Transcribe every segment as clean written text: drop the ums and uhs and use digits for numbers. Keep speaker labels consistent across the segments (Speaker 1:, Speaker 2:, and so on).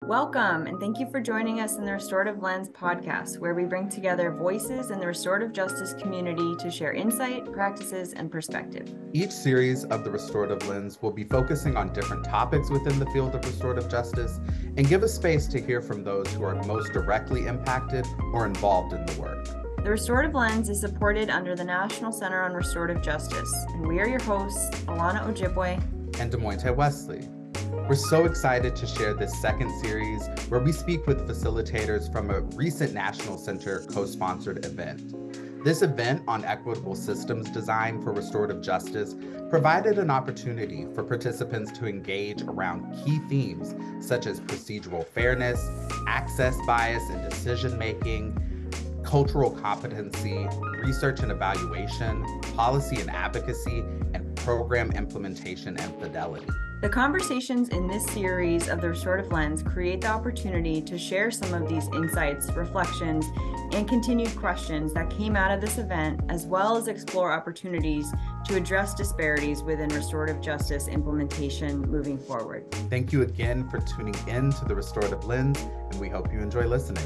Speaker 1: Welcome, and thank you for joining us in the Restorative Lens podcast, where we bring together voices in the restorative justice community to share insight, practices, and perspective.
Speaker 2: Each series of the Restorative Lens will be focusing on different topics within the field of restorative justice and give a space to hear from those who are most directly impacted or involved in the work.
Speaker 1: The Restorative Lens is supported under the National Center on Restorative Justice, and we are your hosts, Alana Ojibwe
Speaker 2: and Demointe Wesley. We're so excited to share this second series where we speak with facilitators from a recent National Center co-sponsored event. This event on equitable systems design for restorative justice provided an opportunity for participants to engage around key themes such as procedural fairness, access bias and decision-making, cultural competency, research and evaluation, policy and advocacy, and program implementation and fidelity.
Speaker 1: The conversations in this series of the Restorative Lens create the opportunity to share some of these insights, reflections, and continued questions that came out of this event, as well as explore opportunities to address disparities within restorative justice implementation moving forward.
Speaker 2: Thank you again for tuning in to the Restorative Lens, and we hope you enjoy listening.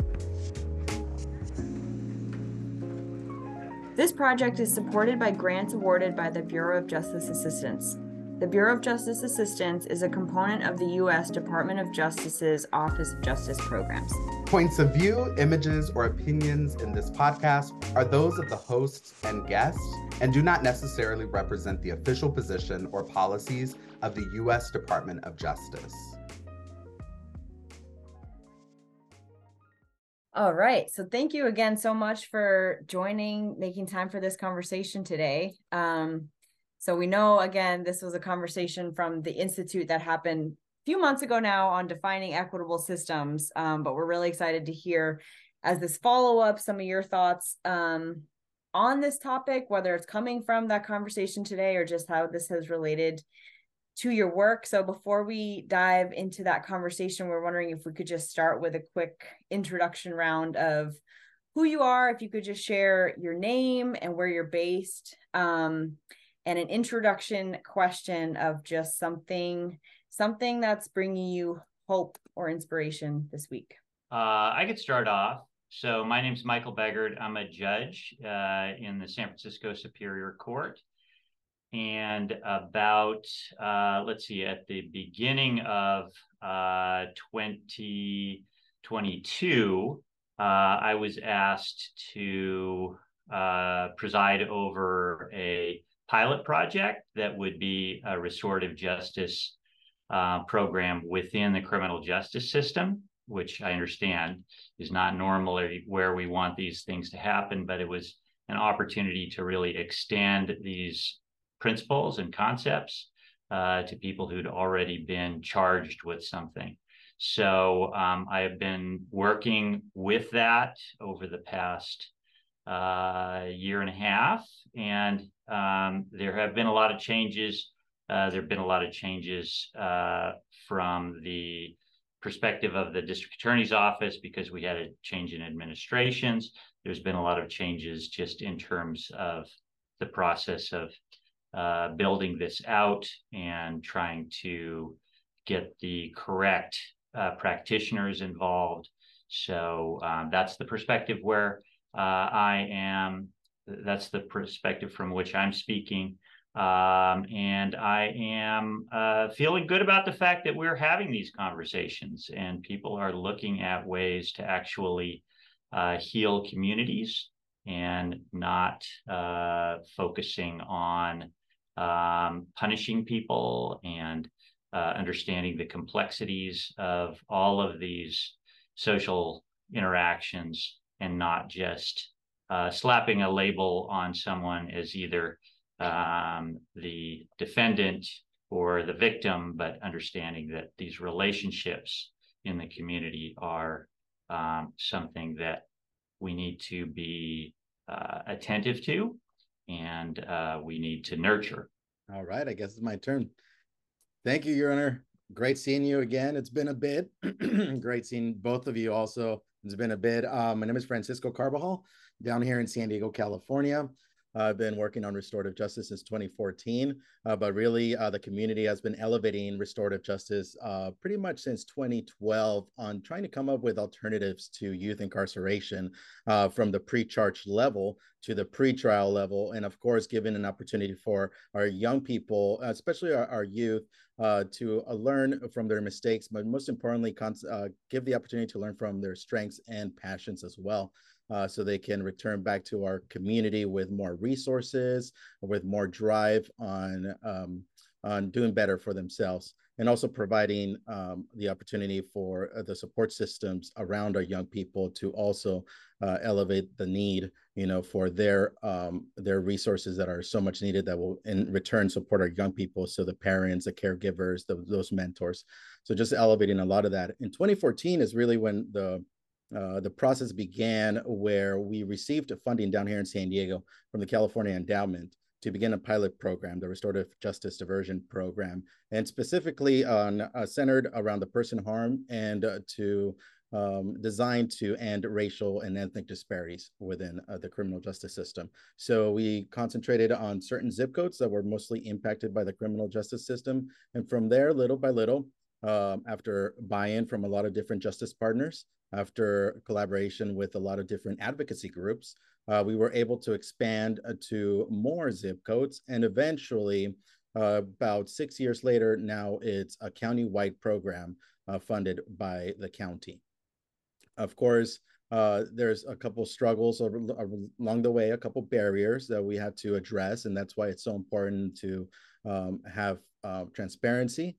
Speaker 1: This project is supported by grants awarded by the Bureau of Justice Assistance. The Bureau of Justice Assistance is a component of the U.S. Department of Justice's Office of Justice Programs.
Speaker 2: Points of view, images, or opinions in this podcast are those of the hosts and guests and do not necessarily represent the official position or policies of the U.S. Department of Justice.
Speaker 1: All right. So thank you again so much for making time for this conversation today. So we know, again, this was a conversation from the Institute that happened a few months ago now on defining equitable systems, but we're really excited to hear, as this follow-up, some of your thoughts on this topic, whether it's coming from that conversation today or just how this has related to your work. So before we dive into that conversation, we're wondering if we could just start with a quick introduction round of who you are, if you could just share your name and where you're based, and an introduction question of just something that's bringing you hope or inspiration this week.
Speaker 3: I could start off. So my name's Michael Begard. I'm a judge in the San Francisco Superior Court. And about, at the beginning of 2022, I was asked to preside over a pilot project that would be a restorative justice program within the criminal justice system, which I understand is not normally where we want these things to happen, but it was an opportunity to really extend these principles and concepts to people who'd already been charged with something. So I have been working with that over the past year and a half, and there have been a lot of changes. There have been a lot of changes from the perspective of the district attorney's office because we had a change in administrations. There's been a lot of changes just in terms of the process of building this out and trying to get the correct practitioners involved. So that's the perspective where I am. That's the perspective from which I'm speaking. And I am feeling good about the fact that we're having these conversations and people are looking at ways to actually heal communities and not focusing on punishing people and understanding the complexities of all of these social interactions and not just slapping a label on someone as either the defendant or the victim, but understanding that these relationships in the community are something that we need to be attentive to and we need to nurture.
Speaker 4: All right, I guess it's my turn. Thank you, Your Honor. Great seeing you again. It's been a bit. Great seeing both of you also. It's been a bit. My name is Francisco Carbajal, down here in San Diego, California. I've been working on restorative justice since 2014, but really the community has been elevating restorative justice pretty much since 2012 on trying to come up with alternatives to youth incarceration from the pre-charge level to the pre-trial level, and of course, giving an opportunity for our young people, especially our youth, to learn from their mistakes, but most importantly, give the opportunity to learn from their strengths and passions as well. So they can return back to our community with more resources, with more drive on doing better for themselves, and also providing the opportunity for the support systems around our young people to also elevate the need, for their resources that are so much needed that will in return support our young people. So the parents, the caregivers, those mentors. So just elevating a lot of that. In 2014 is really when the process began, where we received funding down here in San Diego from the California Endowment to begin a pilot program, the Restorative Justice Diversion Program, and specifically centered around the person harmed and designed to end racial and ethnic disparities within the criminal justice system. So we concentrated on certain zip codes that were mostly impacted by the criminal justice system. And from there, little by little, after buy-in from a lot of different justice partners, after collaboration with a lot of different advocacy groups, we were able to expand to more zip codes. And eventually, about 6 years later, now it's a county-wide program funded by the county. Of course, there's a couple struggles along the way, a couple barriers that we had to address. And that's why it's so important to have transparency,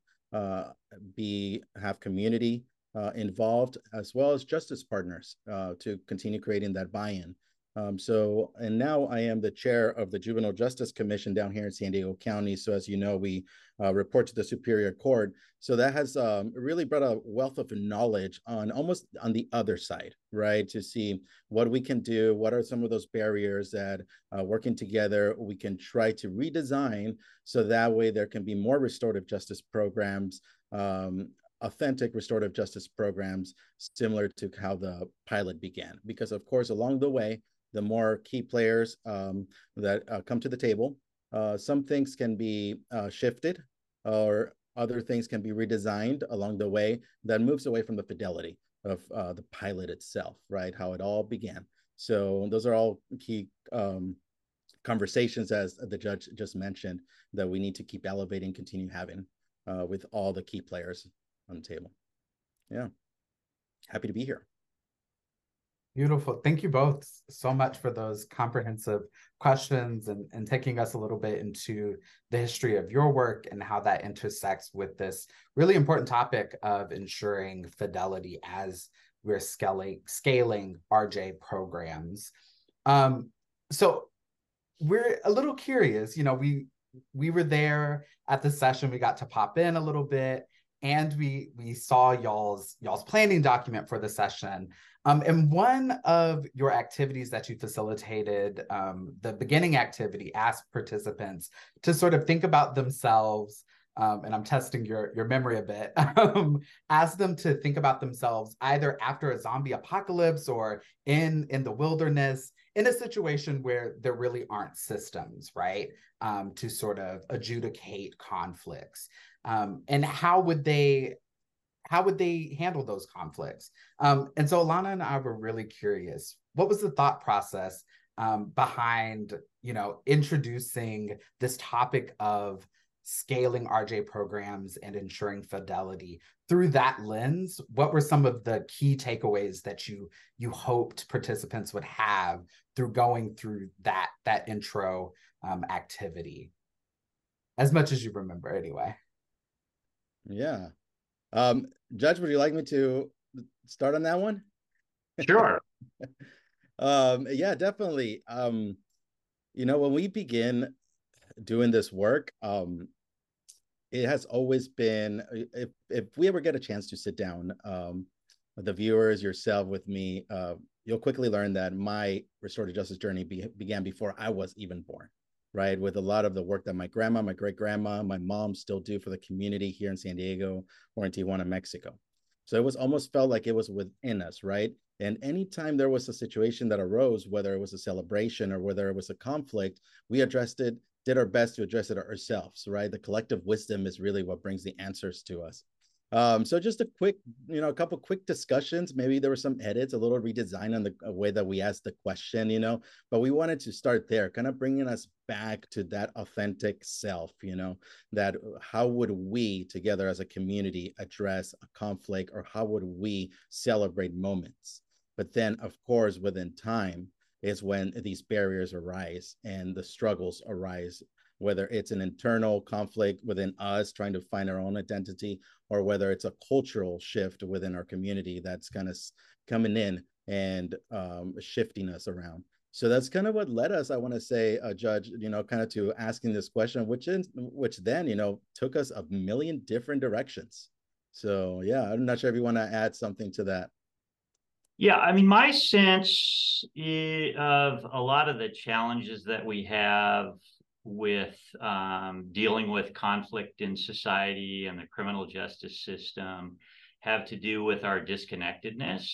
Speaker 4: have community involved, as well as justice partners to continue creating that buy-in. And now I am the chair of the Juvenile Justice Commission down here in San Diego County. So as you know, we report to the Superior Court. So that has really brought a wealth of knowledge almost on the other side, right? To see what we can do, what are some of those barriers that working together, we can try to redesign so that way there can be more restorative justice programs, authentic restorative justice programs, similar to how the pilot began. Because of course, along the way, the more key players that come to the table, some things can be shifted, or other things can be redesigned along the way that moves away from the fidelity of the pilot itself, right? How it all began. So those are all key conversations, as the judge just mentioned, that we need to keep elevating, continue having with all the key players on the table. Yeah, happy to be here.
Speaker 2: Beautiful. Thank you both so much for those comprehensive questions and taking us a little bit into the history of your work and how that intersects with this really important topic of ensuring fidelity as we're scaling RJ programs. So we're a little curious, we were there at the session, we got to pop in a little bit, and we saw y'all's planning document for the session. And one of your activities that you facilitated, the beginning activity, asked participants to sort of think about themselves, and I'm testing your memory a bit, ask them to think about themselves either after a zombie apocalypse or in the wilderness, in a situation where there really aren't systems, right, to sort of adjudicate conflicts. And how would they handle those conflicts? And so Alana and I were really curious, what was the thought process behind, introducing this topic of scaling RJ programs and ensuring fidelity through that lens? What were some of the key takeaways that you hoped participants would have through going through that intro activity? As much as you remember, anyway.
Speaker 4: Yeah. Judge, would you like me to start on that one?
Speaker 3: Sure.
Speaker 4: Yeah, definitely. When we begin doing this work, it has always been, if we ever get a chance to sit down, the viewers, yourself, with me, you'll quickly learn that my restorative justice journey began before I was even born. Right, with a lot of the work that my grandma, my great-grandma, my mom still do for the community here in San Diego or in Tijuana, Mexico. So it was almost felt like it was within us, right? And anytime there was a situation that arose, whether it was a celebration or whether it was a conflict, we addressed it, did our best to address it ourselves, right? The collective wisdom is really what brings the answers to us. So just a quick, a couple quick discussions. Maybe there were some edits, a little redesign on the way that we asked the question, but we wanted to start there, kind of bringing us back to that authentic self, that how would we together as a community address a conflict, or how would we celebrate moments? But then, of course, within time is when these barriers arise and the struggles arise, whether it's an internal conflict within us trying to find our own identity, or whether it's a cultural shift within our community that's kind of coming in and shifting us around. So that's kind of what led us, I want to say, Judge, kind of to asking this question, which then, took us a million different directions. So yeah, I'm not sure if you want to add something to that.
Speaker 3: Yeah, I mean, my sense of a lot of the challenges that we have with dealing with conflict in society and the criminal justice system have to do with our disconnectedness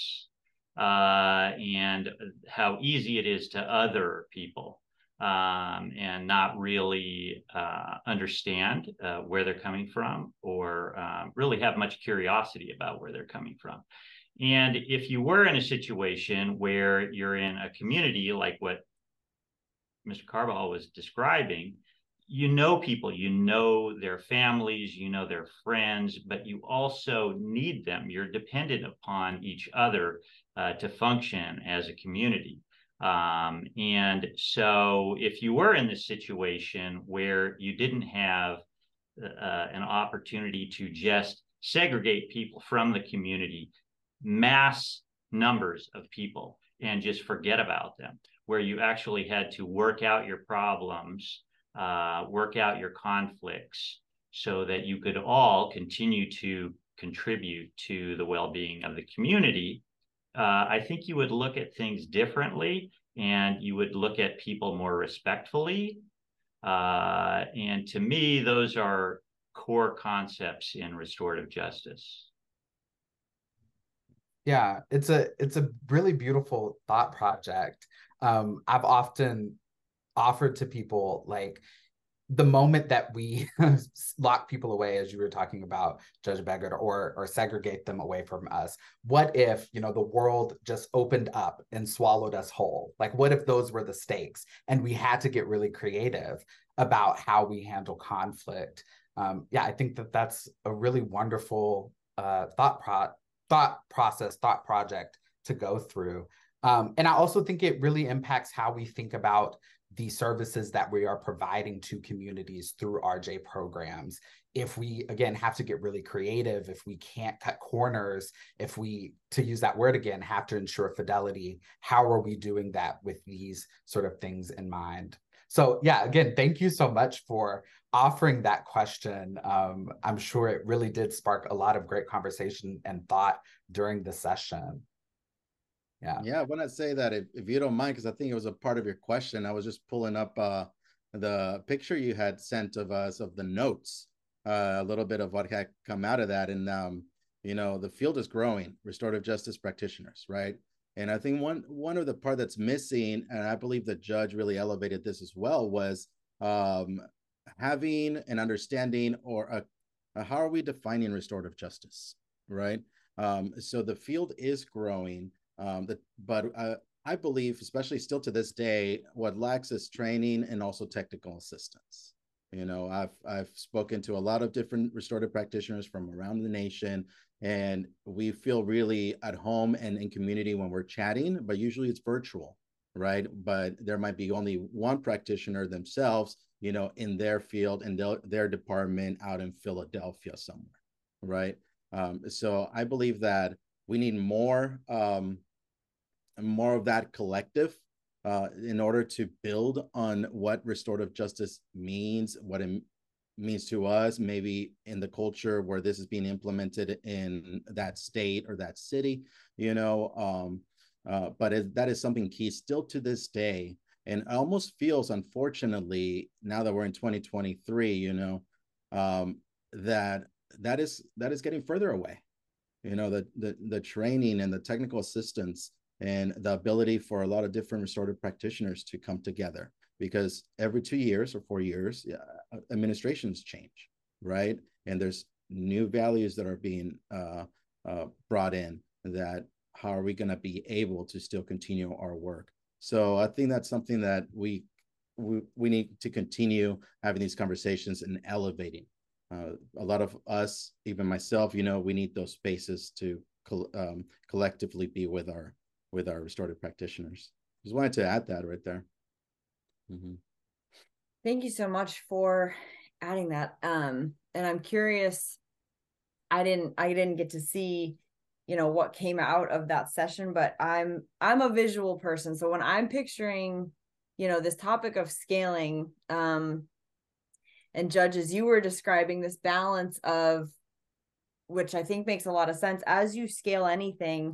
Speaker 3: and how easy it is to other people and not really understand where they're coming from, or really have much curiosity about where they're coming from. And if you were in a situation where you're in a community like what Mr. Carbajal was describing, people, their families, their friends, but you also need them. You're dependent upon each other to function as a community. And so if you were in this situation where you didn't have an opportunity to just segregate people from the community, mass numbers of people, and just forget about them, where you actually had to work out your problems, work out your conflicts, so that you could all continue to contribute to the well-being of the community, I think you would look at things differently, and you would look at people more respectfully. And to me, those are core concepts in restorative justice.
Speaker 2: Yeah, it's a really beautiful thought project. I've often offered to people, like, the moment that we lock people away, as you were talking about, Judge Beggett, or segregate them away from us, what if, the world just opened up and swallowed us whole? Like, what if those were the stakes and we had to get really creative about how we handle conflict? Yeah, I think that that's a really wonderful thought project to go through. And I also think it really impacts how we think about the services that we are providing to communities through RJ programs. If we, again, have to get really creative, if we can't cut corners, if we, to use that word again, have to ensure fidelity, how are we doing that with these sort of things in mind? So yeah, again, thank you so much for offering that question. I'm sure it really did spark a lot of great conversation and thought during the session.
Speaker 4: Yeah, I want to say that if you don't mind, because I think it was a part of your question, I was just pulling up the picture you had sent of us of the notes, a little bit of what had come out of that. And, the field is growing, restorative justice practitioners, right? And I think one of the part that's missing, and I believe the judge really elevated this as well, was having an understanding, or how are we defining restorative justice, right? So the field is growing. But I believe, especially still to this day, what lacks is training and also technical assistance. I've spoken to a lot of different restorative practitioners from around the nation, and we feel really at home and in community when we're chatting, but usually it's virtual, right? But there might be only one practitioner themselves, in their field and their department out in Philadelphia somewhere, right? So I believe that we need more of that collective in order to build on what restorative justice means, what it means to us, maybe in the culture where this is being implemented in that state or that city, but that is something key still to this day. And it almost feels, unfortunately, now that we're in 2023, that is getting further away. the training and the technical assistance and the ability for a lot of different restorative practitioners to come together, because every 2 years or 4 years, administrations change, right? And there's new values that are being brought in, that how are we going to be able to still continue our work? So I think that's something that we need to continue having these conversations and elevating. A lot of us, even myself, we need those spaces to collectively be with our restorative practitioners. Just wanted to add that right there. Mm-hmm.
Speaker 1: Thank you so much for adding that. And I'm curious, I didn't get to see, what came out of that session, but I'm a visual person. So when I'm picturing, this topic of scaling, and judges, you were describing this balance of, which I think makes a lot of sense as you scale anything,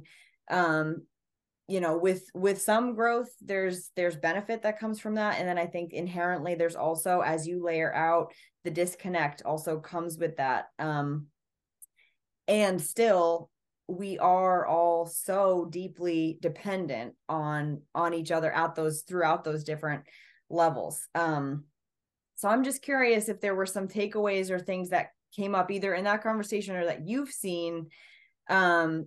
Speaker 1: with some growth, there's benefit that comes from that. And then I think inherently there's also, as you layer out, the disconnect also comes with that. And still, we are all so deeply dependent on each other throughout those different levels. So I'm just curious if there were some takeaways or things that came up either in that conversation or that you've seen. And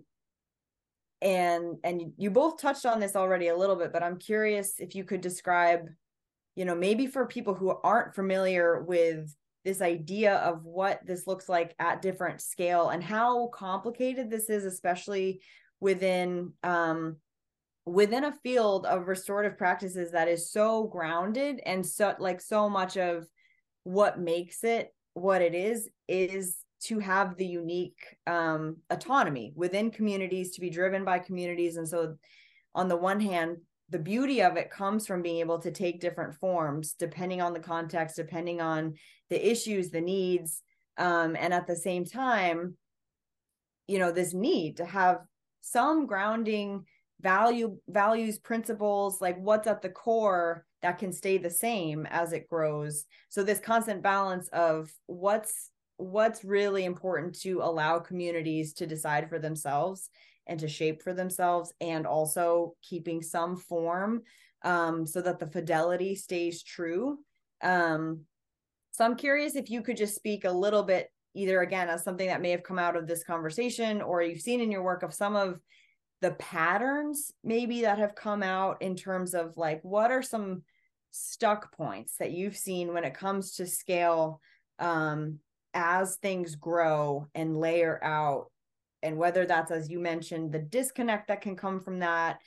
Speaker 1: you both touched on this already a little bit, but I'm curious if you could describe, maybe for people who aren't familiar with this idea of what this looks like at different scale and how complicated this is, especially within a field of restorative practices that is so grounded, and so much of what makes it what it is to have the unique autonomy within communities, to be driven by communities. And so on the one hand, the beauty of it comes from being able to take different forms depending on the context, depending on the issues, the needs, and at the same time, this need to have some grounding values, principles, like what's at the core that can stay the same as it grows. So this constant balance of what's really important to allow communities to decide for themselves and to shape for themselves, and also keeping some form so that the fidelity stays true. So I'm curious if you could just speak a little bit, either again as something that may have come out of this conversation or you've seen in your work, of some of the patterns maybe that have come out in terms of like, what are some stuck points that you've seen when it comes to scale as things grow and layer out, and whether that's, as you mentioned, the disconnect that can come from that,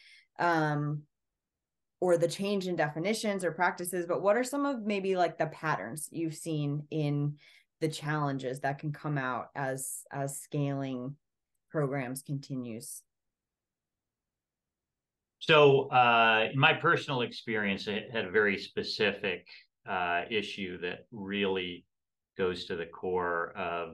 Speaker 1: or the change in definitions or practices, but what are some of maybe like the patterns you've seen in the challenges that can come out as scaling programs continues?
Speaker 3: So in my personal experience, I had a very specific issue that really goes to the core of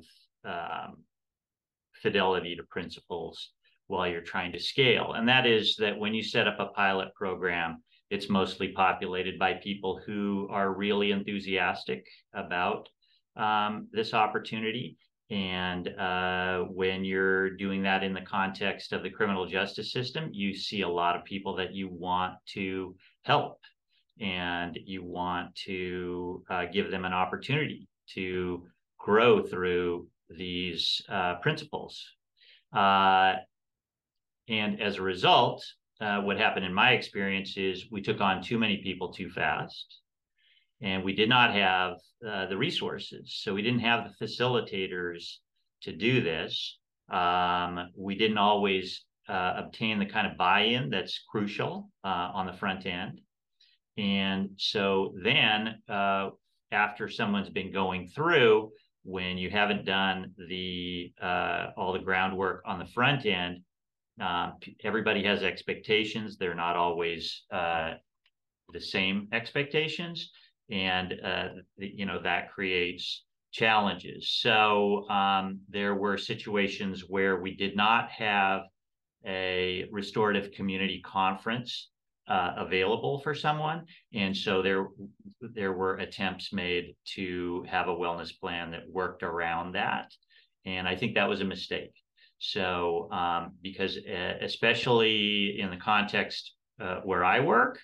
Speaker 3: fidelity to principles while you're trying to scale. And that is that when you set up a pilot program, it's mostly populated by people who are really enthusiastic about this opportunity. And when you're doing that in the context of the criminal justice system, you see a lot of people that you want to help, and you want to give them an opportunity to grow through these principles. And as a result, what happened in my experience is we took on too many people too fast, and we did not have the resources. So we didn't have the facilitators to do this. We didn't always obtain the kind of buy-in that's crucial on the front end. And so then after someone's been going through, when you haven't done all the groundwork on the front end, everybody has expectations. They're not always the same expectations. And, that creates challenges. So there were situations where we did not have a restorative community conference available for someone. And so there were attempts made to have a wellness plan that worked around that. And I think that was a mistake. So because especially in the context where I work,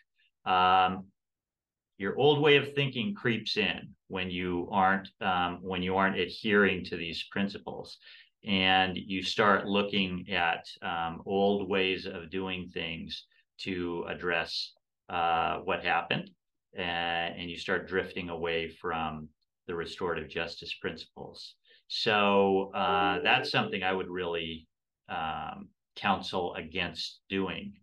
Speaker 3: your old way of thinking creeps in when you aren't adhering to these principles, and you start looking at old ways of doing things to address what happened, and you start drifting away from the restorative justice principles. So that's something I would really counsel against doing.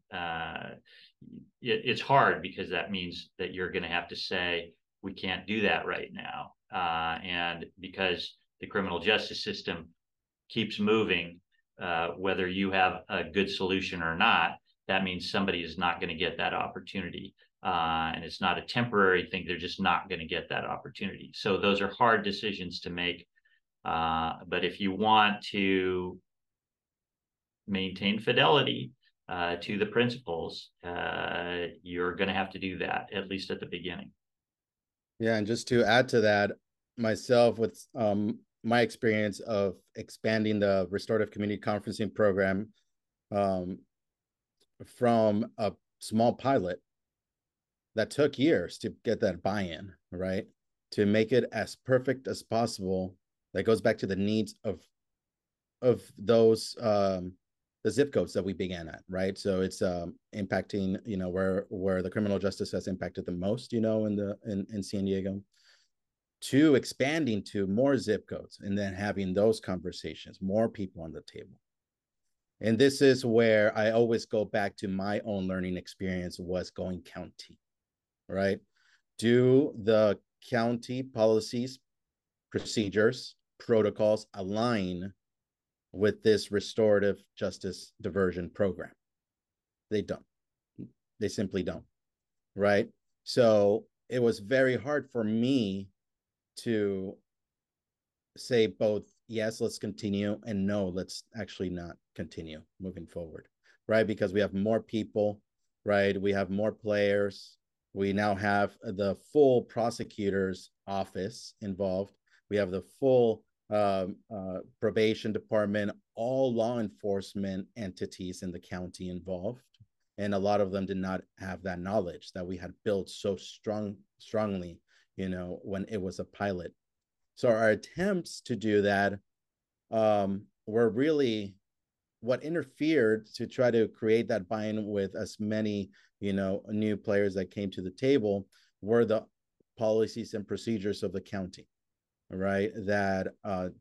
Speaker 3: It's hard because that means that you're going to have to say, we can't do that right now. And because the criminal justice system keeps moving, whether you have a good solution or not, that means somebody is not going to get that opportunity. And it's not a temporary thing. They're just not going to get that opportunity. So those are hard decisions to make. But if you want to maintain fidelity to the principles, you're going to have to do that, at least at the beginning.
Speaker 4: Yeah, and just to add to that, myself, with my experience of expanding the restorative community conferencing program from a small pilot that took years to get that buy-in, right, to make it as perfect as possible. That goes back to the needs of those the zip codes that we began at, right? So it's impacting, you know, where the criminal justice has impacted the most, you know, in San Diego, to expanding to more zip codes, and then having those conversations, more people on the table. And this is where I always go back to my own learning experience, was going county, right? Do the county policies, procedures, protocols align with this restorative justice diversion program? They don't. They simply don't, right? So it was very hard for me to say both, yes, let's continue, and no, let's actually not continue moving forward, right? Because we have more people, right? We have more players. We now have the full prosecutor's office involved. We have the full probation department, all law enforcement entities in the county involved. And a lot of them did not have that knowledge that we had built so strongly, you know, when it was a pilot. So our attempts to do that were really what interfered to try to create that buy-in with as many, you know, new players that came to the table, were the policies and procedures of the county, right? That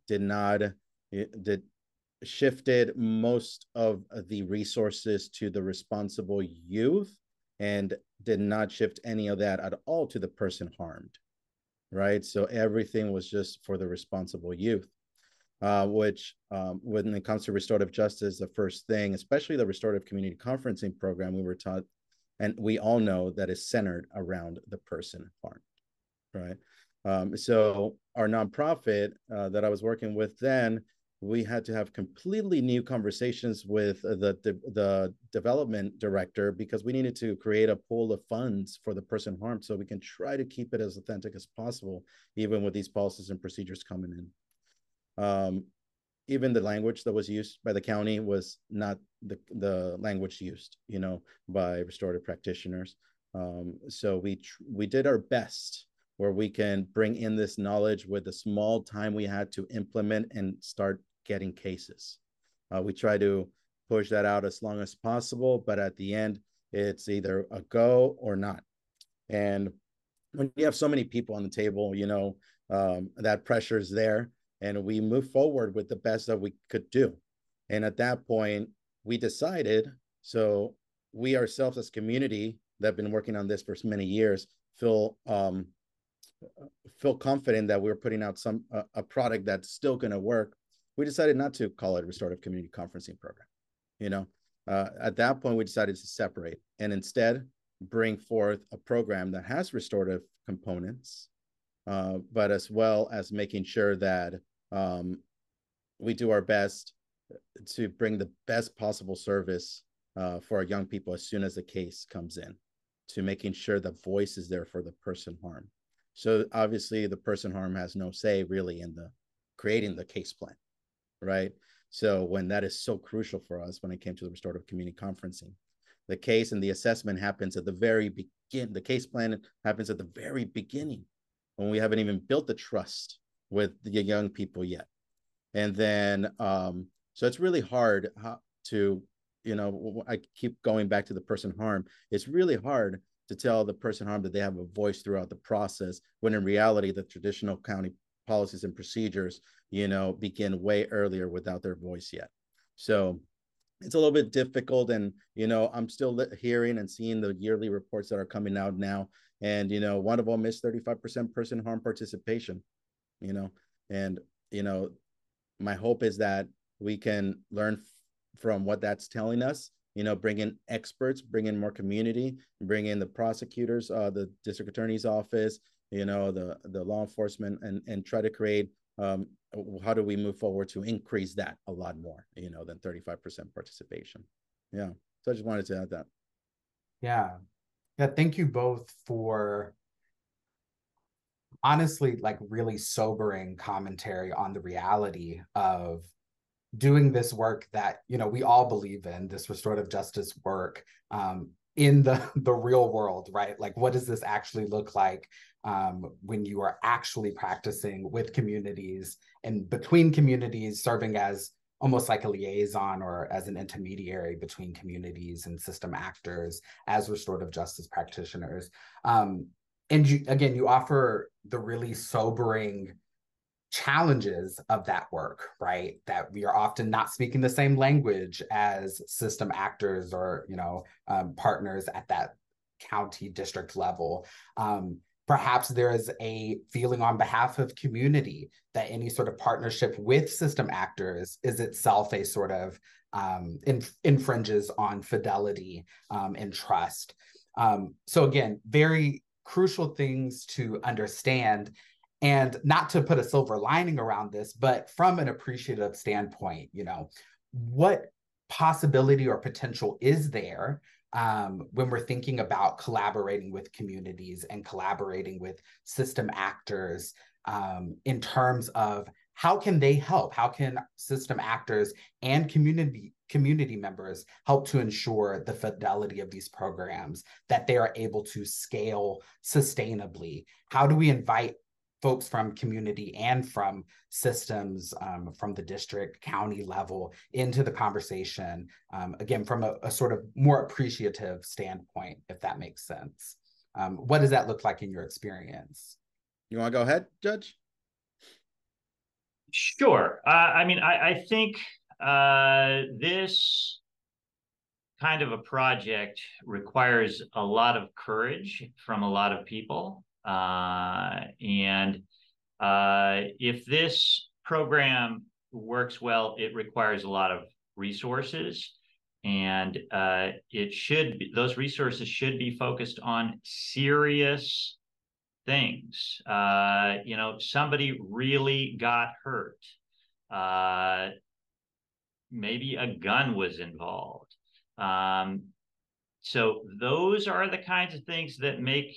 Speaker 4: shifted most of the resources to the responsible youth, and did not shift any of that at all to the person harmed, right? So everything was just for the responsible youth, which when it comes to restorative justice, the first thing, especially the restorative community conferencing program, we were taught, and we all know, that is centered around the person harmed, right? So our nonprofit that I was working with then, we had to have completely new conversations with the development director, because we needed to create a pool of funds for the person harmed, so we can try to keep it as authentic as possible, even with these policies and procedures coming in. Even the language that was used by the county was not the language used, you know, by restorative practitioners. So we did our best where we can bring in this knowledge with the small time we had to implement and start getting cases. We try to push that out as long as possible, but at the end, it's either a go or not. And when you have so many people on the table, you know, that pressure is there, and we move forward with the best that we could do. And at that point, we decided, so we ourselves as community that have been working on this for many years feel confident that we're putting out a product that's still going to work. We decided not to call it restorative community conferencing program. You know, at that point, we decided to separate and instead bring forth a program that has restorative components, but as well as making sure that we do our best to bring the best possible service for our young people as soon as the case comes in, to making sure the voice is there for the person harmed. So obviously the person harmed has no say really in the creating the case plan, right? So when that is so crucial for us when it came to the restorative community conferencing, the case and the assessment happens at the very begin. The case plan happens at the very beginning when we haven't even built the trust with the young people yet. And then, so it's really hard to, I keep going back to the person harmed. It's really hard to tell the person harmed that they have a voice throughout the process, when in reality, the traditional county policies and procedures, begin way earlier without their voice yet. So it's a little bit difficult. And, I'm still hearing and seeing the yearly reports that are coming out now. And, one of them is 35% person harm participation, and, my hope is that we can learn from what that's telling us, bring in experts, bring in more community, bring in the prosecutors, the district attorney's office, the law enforcement, and try to create, how do we move forward to increase that a lot more, than 35% participation. Yeah. So I just wanted to add that.
Speaker 2: Yeah. Thank you both for honestly, like, really sobering commentary on the reality of doing this work that, we all believe in, this restorative justice work, in the real world, right? Like, what does this actually look like when you are actually practicing with communities and between communities, serving as almost like a liaison or as an intermediary between communities and system actors as restorative justice practitioners. And you offer the really sobering challenges of that work, right? That we are often not speaking the same language as system actors or, partners at that county district level. Perhaps there is a feeling on behalf of community that any sort of partnership with system actors is itself a sort of infringes on fidelity and trust. So again, very crucial things to understand, and not to put a silver lining around this, but from an appreciative standpoint, what possibility or potential is there when we're thinking about collaborating with communities and collaborating with system actors in terms of how can they help? How can system actors and community members help to ensure the fidelity of these programs, that they are able to scale sustainably? How do we invite folks from community and from systems, from the district, county level into the conversation, again, from a sort of more appreciative standpoint, if that makes sense? What does that look like in your experience?
Speaker 4: You want to go ahead, Judge?
Speaker 3: Sure. I think this kind of a project requires a lot of courage from a lot of people. And if this program works well, it requires a lot of resources, and those resources should be focused on serious things. Somebody really got hurt. Maybe a gun was involved. So those are the kinds of things that make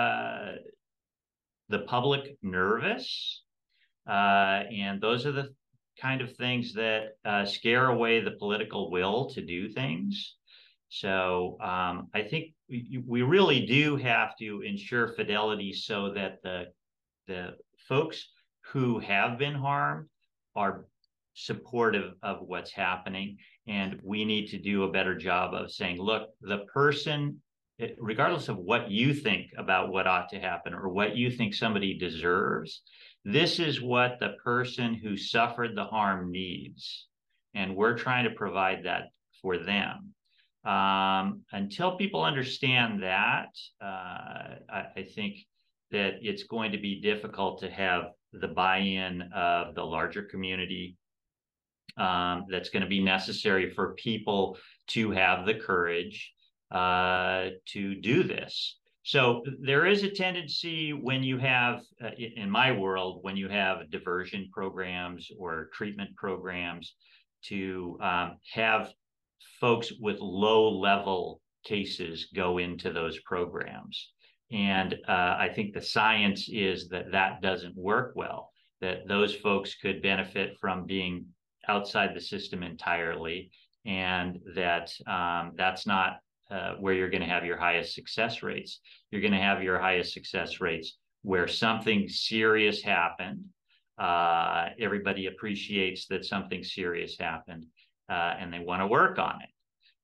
Speaker 3: the public nervous. And those are the kind of things that scare away the political will to do things. So I think we really do have to ensure fidelity so that the folks who have been harmed are supportive of what's happening. And we need to do a better job of saying, look, the person, regardless of what you think about what ought to happen or what you think somebody deserves, this is what the person who suffered the harm needs. And we're trying to provide that for them. Until people understand that, I think that it's going to be difficult to have the buy-in of the larger community that's going to be necessary for people to have the courage to do this. So there is a tendency when you have, in my world, when you have diversion programs or treatment programs, to have folks with low-level cases go into those programs. And I think the science is that that doesn't work well, that those folks could benefit from being outside the system entirely, and that that's not where you're going to have your highest success rates. You're going to have your highest success rates where something serious happened. Everybody appreciates that something serious happened, and they want to work on it.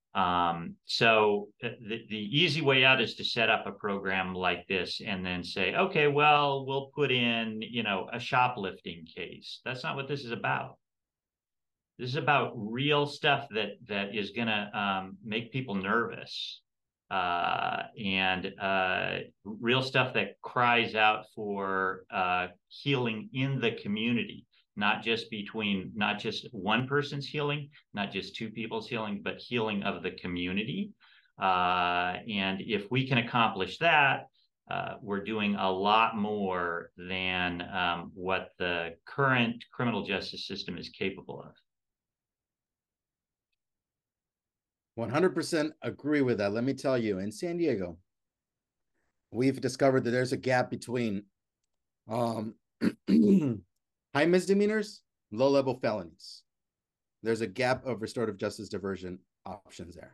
Speaker 3: So the easy way out is to set up a program like this and then say, okay, well, we'll put in, a shoplifting case. That's not what this is about. This is about real stuff that is going to make people nervous, and real stuff that cries out for healing in the community, not just one person's healing, not just two people's healing, but healing of the community. And if we can accomplish that, we're doing a lot more than what the current criminal justice system is capable of.
Speaker 4: 100% agree with that. Let me tell you, in San Diego, we've discovered that there's a gap between high misdemeanors, low-level felonies. There's a gap of restorative justice diversion options there.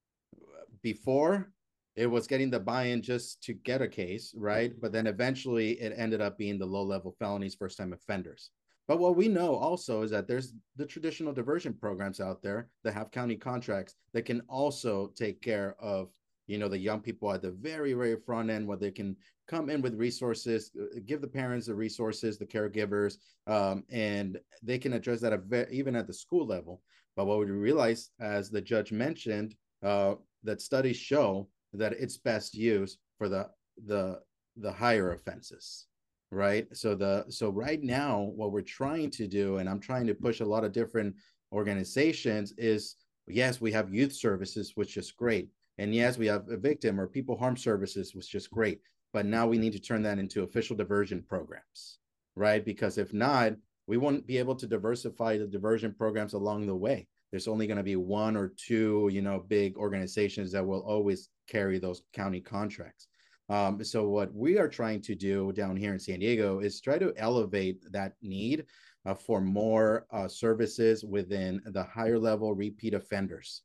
Speaker 4: Before, it was getting the buy-in just to get a case, right? But then eventually it ended up being the low-level felonies, first-time offenders. But what we know also is that there's the traditional diversion programs out there that have county contracts that can also take care of, the young people at the very, very front end, where they can come in with resources, give the parents the resources, the caregivers, and they can address that even at the school level. But what we realize, as the judge mentioned, that studies show that it's best used for the higher offenses. Right. So right now, what we're trying to do, and I'm trying to push a lot of different organizations, is yes, we have youth services, which is great. And yes, we have a victim or people harm services, which is great. But now we need to turn that into official diversion programs, right? Because if not, we won't be able to diversify the diversion programs along the way. There's only going to be one or two, big organizations that will always carry those county contracts. So what we are trying to do down here in San Diego is try to elevate that need for more services within the higher level repeat offenders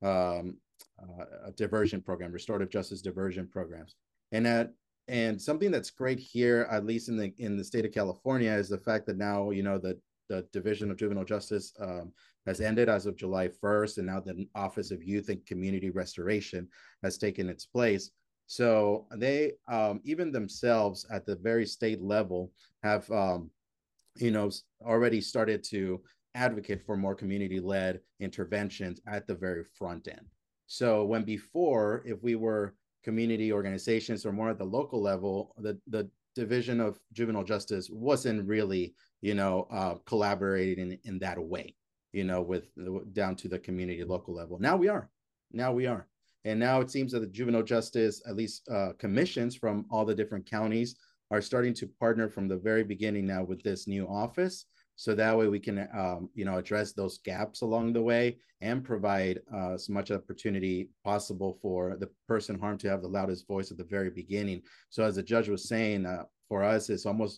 Speaker 4: diversion program, restorative justice diversion programs. And something that's great here, at least in the state of California, is the fact that now, the Division of Juvenile Justice has ended as of July 1st, and now the Office of Youth and Community Restoration has taken its place. So they, even themselves at the very state level, have, already started to advocate for more community-led interventions at the very front end. So when before, if we were community organizations or more at the local level, the Division of Juvenile Justice wasn't really, collaborating in that way, with down to the community local level. Now we are. And now it seems that the juvenile justice, at least commissions from all the different counties, are starting to partner from the very beginning now with this new office. So that way we can, address those gaps along the way and provide as much opportunity possible for the person harmed to have the loudest voice at the very beginning. So as the judge was saying, for us, it's almost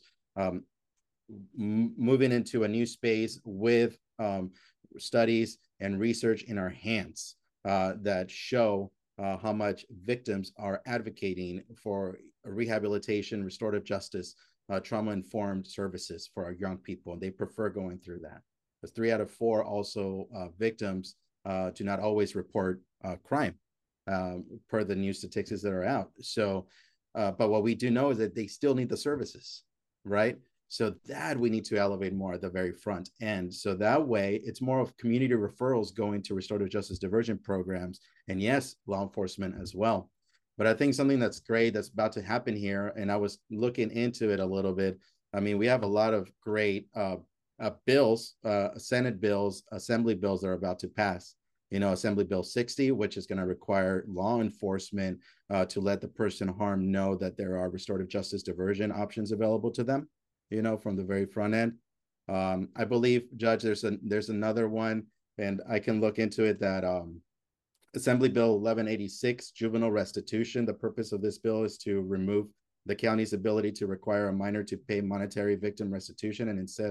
Speaker 4: moving into a new space with studies and research in our hands that show how much victims are advocating for rehabilitation, restorative justice, trauma-informed services for our young people, and they prefer going through that. Because 3 out of 4 also victims do not always report crime per the new statistics that are out. So, but what we do know is that they still need the services, right? So that we need to elevate more at the very front end. So that way, it's more of community referrals going to restorative justice diversion programs, and yes, law enforcement as well. But I think something that's great that's about to happen here, and I was looking into it a little bit. I mean, we have a lot of great bills, Senate bills, Assembly bills that are about to pass. Assembly Bill 60, which is going to require law enforcement to let the person harmed know that there are restorative justice diversion options available to them, from the very front end. I believe, Judge, there's another one, and I can look into it, that Assembly Bill 1186, juvenile restitution. The purpose of this bill is to remove the county's ability to require a minor to pay monetary victim restitution, and instead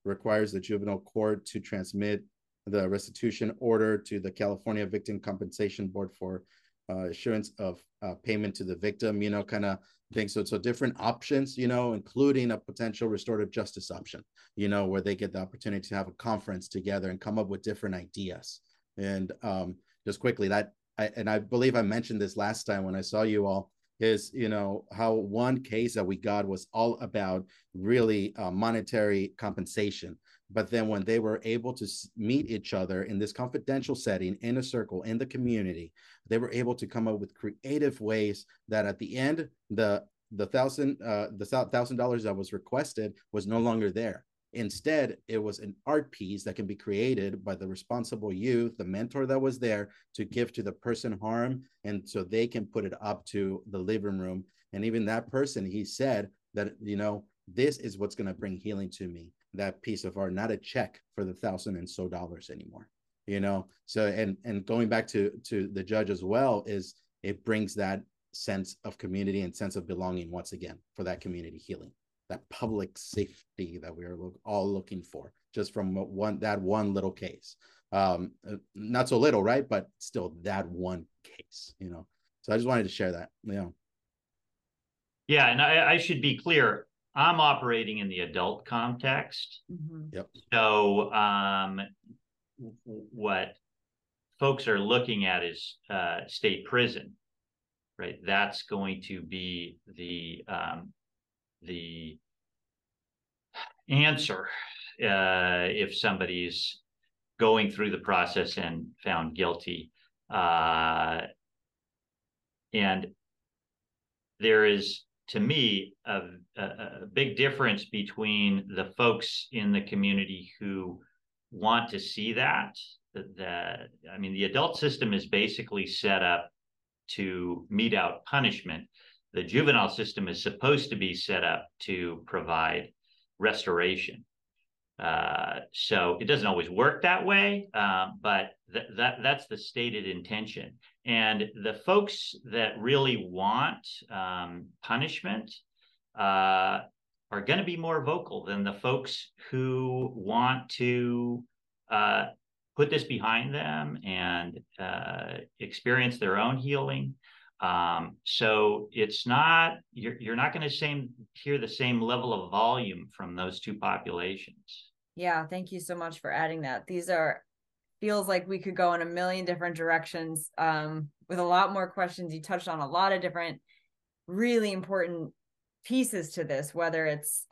Speaker 4: requires the juvenile court to transmit the restitution order to the California Victim Compensation Board for assurance of payment to the victim, kind of thing. So different options, including a potential restorative justice option, where they get the opportunity to have a conference together and come up with different ideas. And just quickly, I believe I mentioned this last time when I saw you all, is, how one case that we got was all about really monetary compensation. But then when they were able to meet each other in this confidential setting, in a circle, in the community, they were able to come up with creative ways that at the end, the $1,000 that was requested was no longer there. Instead, it was an art piece that can be created by the responsible youth, the mentor that was there, to give to the person harmed, and so they can put it up to the living room. And even that person, he said that, this is what's going to bring healing to me, that piece of art, not a check for the $1,000 and so anymore. So and going back to the judge as well, is it brings that sense of community and sense of belonging once again for that community healing, that public safety that we are all looking for, just from that one little case. Not so little, right? But still that one case, So I just wanted to share that.
Speaker 3: Yeah, and I should be clear. I'm operating in the adult context.
Speaker 1: Mm-hmm.
Speaker 4: Yep.
Speaker 3: So what folks are looking at is state prison, right? That's going to be the answer if somebody's going through the process and found guilty. And there is, to me, a big difference between the folks in the community who want to see that. I mean, the adult system is basically set up to mete out punishment. The juvenile system is supposed to be set up to provide restoration. So it doesn't always work that way, but that's the stated intention. And the folks that really want punishment are going to be more vocal than the folks who want to put this behind them and experience their own healing. So it's not, you're not going to hear the same level of volume from those two populations.
Speaker 1: Yeah, thank you so much for adding that. Feels like we could go in a million different directions with a lot more questions. You touched on a lot of different really important pieces to this, whether it's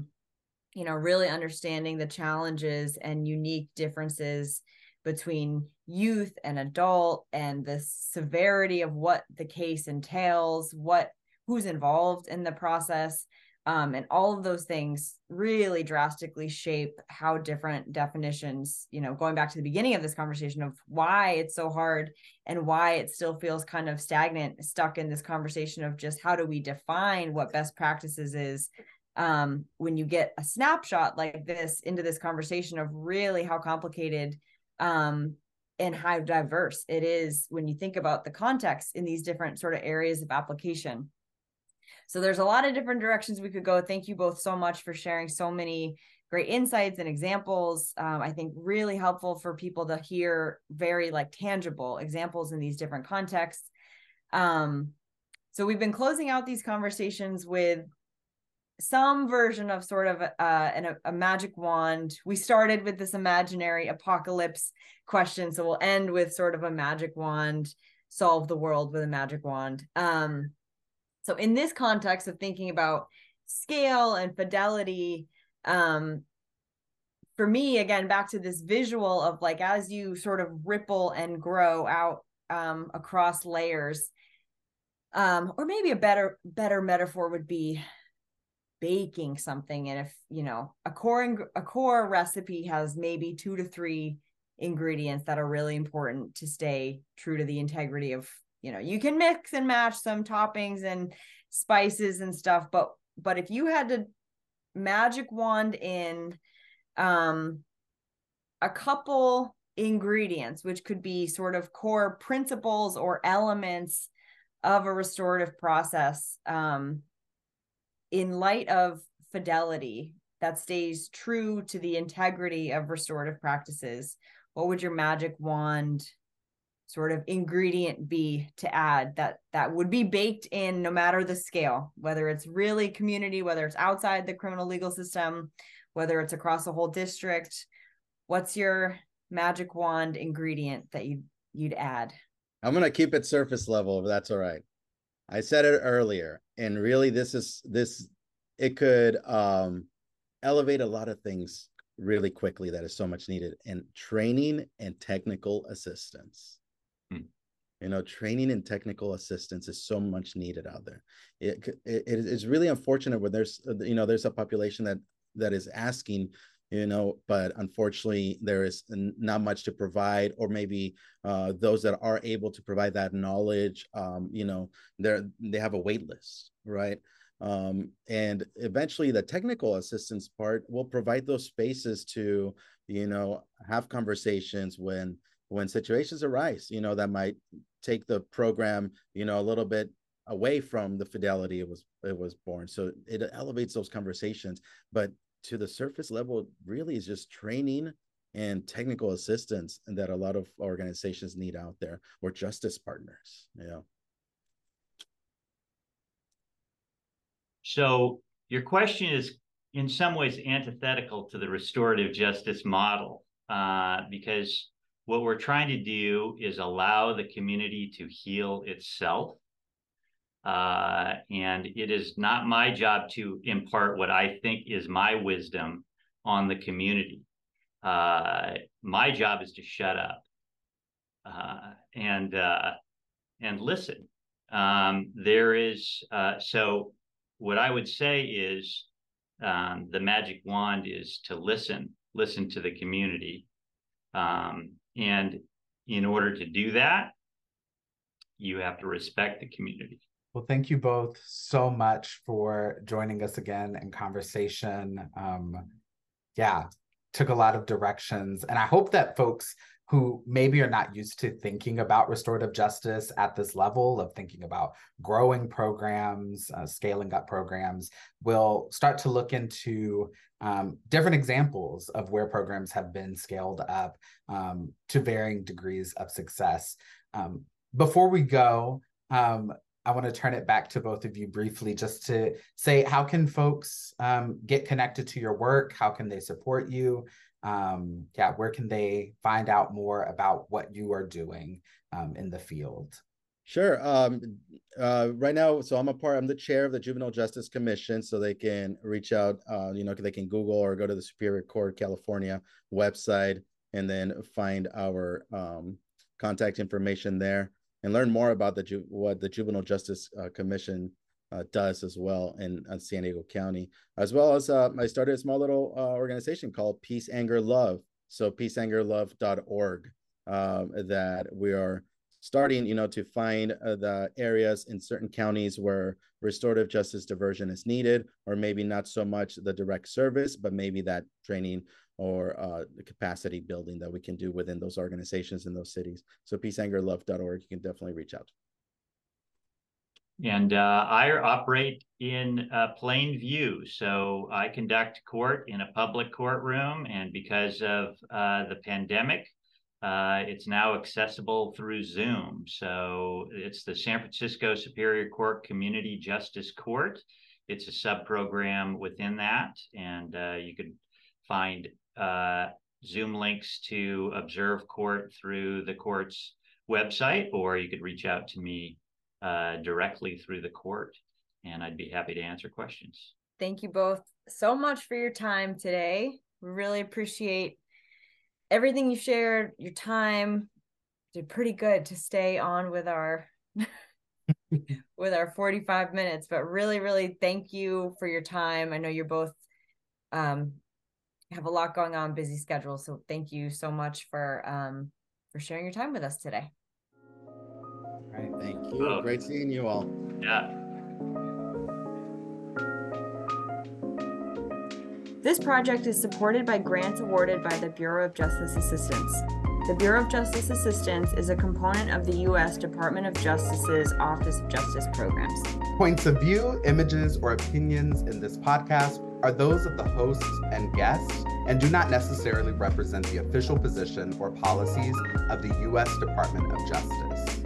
Speaker 1: really understanding the challenges and unique differences between youth and adult, and the severity of what the case entails, who's involved in the process, and all of those things really drastically shape how different definitions, going back to the beginning of this conversation of why it's so hard and why it still feels kind of stagnant, stuck in this conversation of just how do we define what best practices is. When you get a snapshot like this into this conversation of really how complicated and how diverse it is when you think about the context in these different sort of areas of application. So there's a lot of different directions we could go. Thank you both so much for sharing so many great insights and examples. I think really helpful for people to hear very tangible examples in these different contexts. So we've been closing out these conversations with some version of sort of a magic wand. We started with this imaginary apocalypse question, so we'll end with sort of a magic wand, solve the world with a magic wand. So in this context of thinking about scale and fidelity, for me, again, back to this visual of as you sort of ripple and grow out across layers, or maybe a better metaphor would be baking something. And if a core recipe has maybe 2 to 3 ingredients that are really important to stay true to the integrity of, you can mix and match some toppings and spices and stuff, but if you had to magic wand in a couple ingredients, which could be sort of core principles or elements of a restorative process, in light of fidelity, that stays true to the integrity of restorative practices, what would your magic wand sort of ingredient be to add that would be baked in no matter the scale, whether it's really community, whether it's outside the criminal legal system, whether it's across the whole district? What's your magic wand ingredient that you'd add?
Speaker 4: I'm going to keep it surface level, if that's all right. I said it earlier, and really it could elevate a lot of things really quickly that is so much needed, and training and technical assistance. Training and technical assistance is so much needed out there. It is really unfortunate when there's a population that is asking, but unfortunately there is not much to provide, or maybe those that are able to provide that knowledge, they have a wait list, right? And eventually the technical assistance part will provide those spaces to, have conversations when situations arise, that might take the program, a little bit away from the fidelity it was born. So it elevates those conversations, but to the surface level, really is just training and technical assistance that a lot of organizations need out there, or justice partners.
Speaker 3: So your question is in some ways antithetical to the restorative justice model, because what we're trying to do is allow the community to heal itself. And it is not my job to impart what I think is my wisdom on the community. My job is to shut up and listen. So what I would say is the magic wand is to listen to the community. And in order to do that, you have to respect the community.
Speaker 2: Well, thank you both so much for joining us again in conversation. Took a lot of directions. And I hope that folks who maybe are not used to thinking about restorative justice at this level of thinking about growing programs, scaling up programs, will start to look into different examples of where programs have been scaled up to varying degrees of success. Before we go, I want to turn it back to both of you briefly just to say, how can folks get connected to your work? How can they support you? Where can they find out more about what you are doing in the field?
Speaker 4: Sure. Right now, so I'm the chair of the Juvenile Justice Commission, so they can reach out, they can Google or go to the Superior Court California website and then find our contact information there and learn more about what the Juvenile Justice Commission does as well in San Diego County, as well as I started a small little organization called Peace, Anger, Love. So peaceangerlove.org that we are starting, to find the areas in certain counties where restorative justice diversion is needed, or maybe not so much the direct service, but maybe that training or the capacity building that we can do within those organizations in those cities. So peaceangerlove.org, you can definitely reach out.
Speaker 3: And I operate in plain view. So I conduct court in a public courtroom. And because of the pandemic, it's now accessible through Zoom. So it's the San Francisco Superior Court Community Justice Court. It's a sub-program within that. And you can find Zoom links to observe court through the court's website, or you could reach out to me directly through the court, and I'd be happy to answer questions.
Speaker 1: Thank you both so much for your time today. We really appreciate everything you shared, your time. Did pretty good to stay on with our with our 45 minutes, but really, really thank you for your time. I know you're both have a lot going on, busy schedule. So thank you so much for sharing your time with us today.
Speaker 4: All right, thank you. Great seeing you all.
Speaker 3: Yeah.
Speaker 1: This project is supported by grants awarded by the Bureau of Justice Assistance. The Bureau of Justice Assistance is a component of the U.S. Department of Justice's Office of Justice Programs.
Speaker 2: Points of view, images, or opinions in this podcast are those of the host and guest and do not necessarily represent the official position or policies of the U.S. Department of Justice.